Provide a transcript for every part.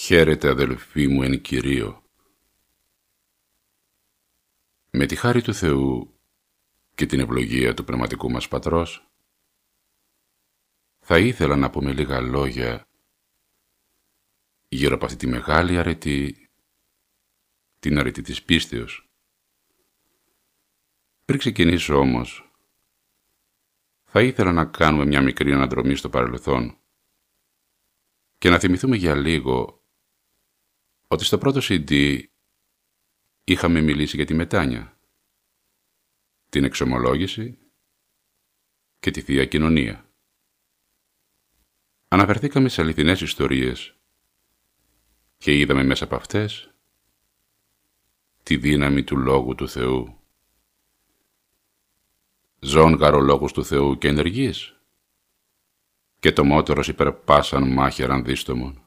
Χαίρετε αδελφοί μου εν Κυρίω. Με τη χάρη του Θεού και την ευλογία του πνευματικού μας Πατρός, θα ήθελα να πούμε λίγα λόγια γύρω από αυτή τη μεγάλη αρετή, την αρετή της πίστεως. Πριν ξεκινήσω όμως, θα ήθελα να κάνουμε μια μικρή αναδρομή στο παρελθόν και να θυμηθούμε για λίγο ότι στο πρώτο CD είχαμε μιλήσει για τη μετάνοια, την εξομολόγηση και τη Θεία Κοινωνία. Αναφερθήκαμε σε αληθινές ιστορίες και είδαμε μέσα από αυτές τη δύναμη του Λόγου του Θεού. Ζών γαρ Λόγους του Θεού και ενεργείς, και το μότερος υπερπάσαν μάχαιραν δίστομον.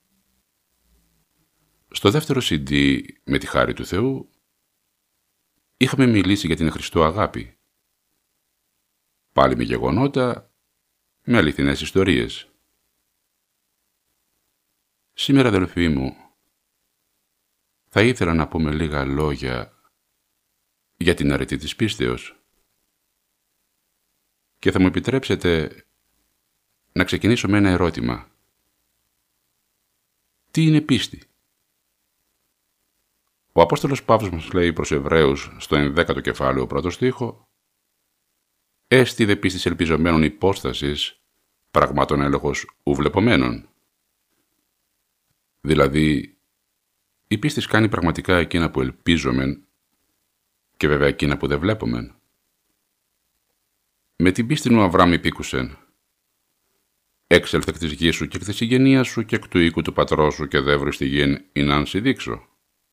Στο δεύτερο CD, με τη χάρη του Θεού, είχαμε μιλήσει για την Χριστό αγάπη. Πάλι με γεγονότα, με αληθινές ιστορίες. Σήμερα, αδελφοί μου, θα ήθελα να πούμε λίγα λόγια για την αρετή της πίστεως. Και θα μου επιτρέψετε να ξεκινήσω με ένα ερώτημα. Τι είναι πίστη? Ο Απόστολος Παύλος μας λέει προς Εβραίους στο 11ο κεφάλαιο πρώτο στίχο: «Έστι δε πίστης ελπιζομένων υπόστασης, πραγμάτων έλεγχος ουβλεπομένων». Δηλαδή, η πίστη κάνει πραγματικά εκείνα που ελπίζομεν και βέβαια εκείνα που δεν βλέπομεν. Με την πίστη ο Αβραάμ υπήκουσεν: «Έξελθε εκ της γης σου και εκ της συγγενείας σου και εκ του οίκου του πατρός σου και δεύρου στη γην εινάν σοι δείξω».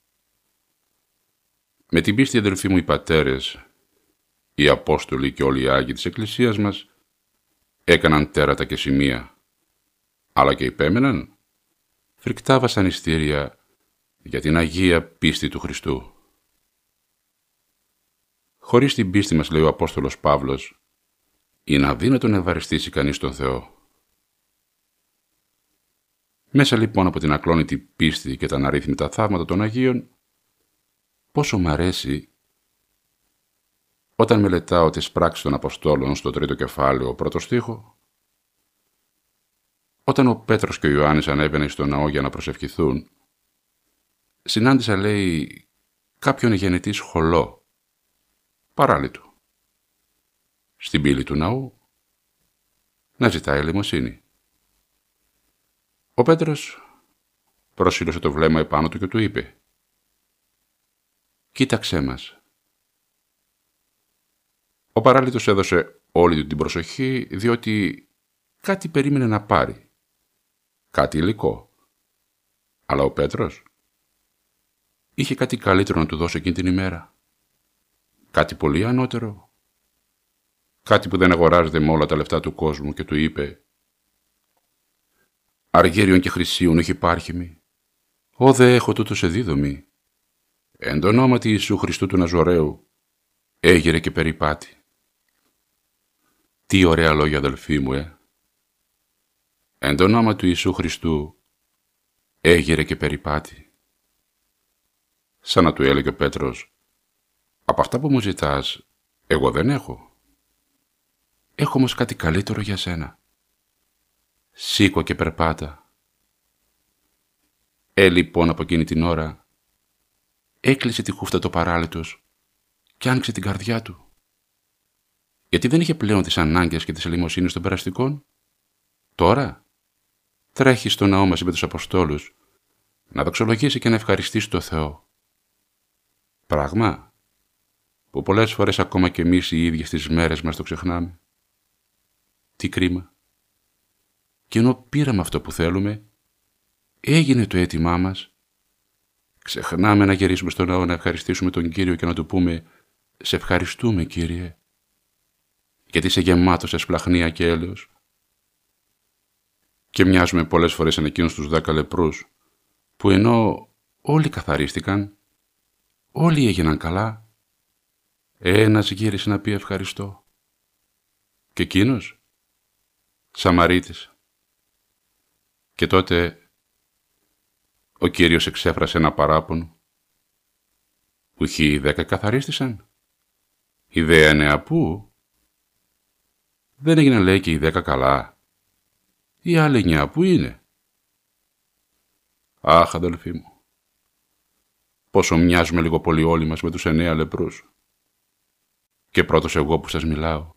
Με την πίστη, αδελφοί μου, οι πατέρες, οι Απόστολοι και όλοι οι Άγιοι της Εκκλησίας μας έκαναν τέρατα και σημεία, αλλά και υπέμεναν φρικτά βασανιστήρια για την Αγία πίστη του Χριστού. Χωρίς την πίστη μας, λέει ο Απόστολος Παύλος, είναι αδύνατο να ευαριστήσει κανείς τον Θεό. Μέσα λοιπόν από την ακλόνητη πίστη και τα αναρρύθμιτα θαύματα των Αγίων, πόσο μ' αρέσει όταν μελετάω τις πράξεις των Αποστόλων στο 3ο κεφάλαιο πρώτο στίχο, όταν ο Πέτρος και ο Ιωάννης ανέβαιναν στο ναό για να προσευχηθούν, συνάντησα, λέει, κάποιον γενετή σχολό, παράλυτο, στην πύλη του ναού να ζητάει ελεημοσύνη. Ο Πέτρος προσήλωσε το βλέμμα επάνω του και του είπε: «Κοίταξέ μας». Ο παράλυτος έδωσε όλη του την προσοχή, διότι κάτι περίμενε να πάρει, κάτι υλικό. Αλλά ο Πέτρος είχε κάτι καλύτερο να του δώσει εκείνη την ημέρα, κάτι πολύ ανώτερο, κάτι που δεν αγοράζεται με όλα τα λεφτά του κόσμου, και του είπε: «Αργύριον και χρυσίων όχι υπάρχημη, ω δε έχω τούτο σε δίδομη. Εν το ονόματι Ιησού Χριστού του Ναζωραίου, έγειρε και περιπάτη». Τι ωραία λόγια, αδελφοί μου, Εν το όνομα του Ιησού Χριστού, έγειρε και περιπάτη. Σαν να του έλεγε ο Πέτρος: «Από αυτά που μου ζητάς, εγώ δεν έχω. Έχω όμως κάτι καλύτερο για σένα. Σήκω και περπάτα». Λοιπόν, από εκείνη την ώρα, έκλεισε τη χούφτα το παράλυτος και άνοιξε την καρδιά του. Γιατί δεν είχε πλέον τις ανάγκες και τις ελεημοσύνες των περαστικών. Τώρα τρέχει στο ναό μαζί με τους Αποστόλους να δοξολογήσει και να ευχαριστήσει το Θεό. Πράγμα που πολλές φορές ακόμα και εμείς οι ίδιοι στις μέρες μας το ξεχνάμε. Τι κρίμα. Και ενώ πήραμε αυτό που θέλουμε, έγινε το αίτημά μας, ξεχνάμε να γυρίσουμε στο ναό να ευχαριστήσουμε τον Κύριο και να του πούμε: «Σε ευχαριστούμε, Κύριε, γιατί είσαι γεμάτος σε σπλαχνία και έλεος». Και μοιάζουμε πολλές φορές σαν εκείνους τους 10 λεπρούς, που ενώ όλοι καθαρίστηκαν, όλοι έγιναν καλά, ένας γύρισε να πει ευχαριστώ. Και εκείνος, Σαμαρίτης. Και τότε Ο Κύριος εξέφρασε ένα παράπονο. Ουχή οι 10 καθαρίστησαν. Οι δε 9 πού? Δεν έγιναν, λέει, και οι 10 καλά. Οι άλλοι 9 πού είναι? Αχ, αδελφοί μου, πόσο μοιάζουμε λίγο πολύ όλοι μας με τους 9 λεπρούς. Και πρώτος εγώ που σας μιλάω.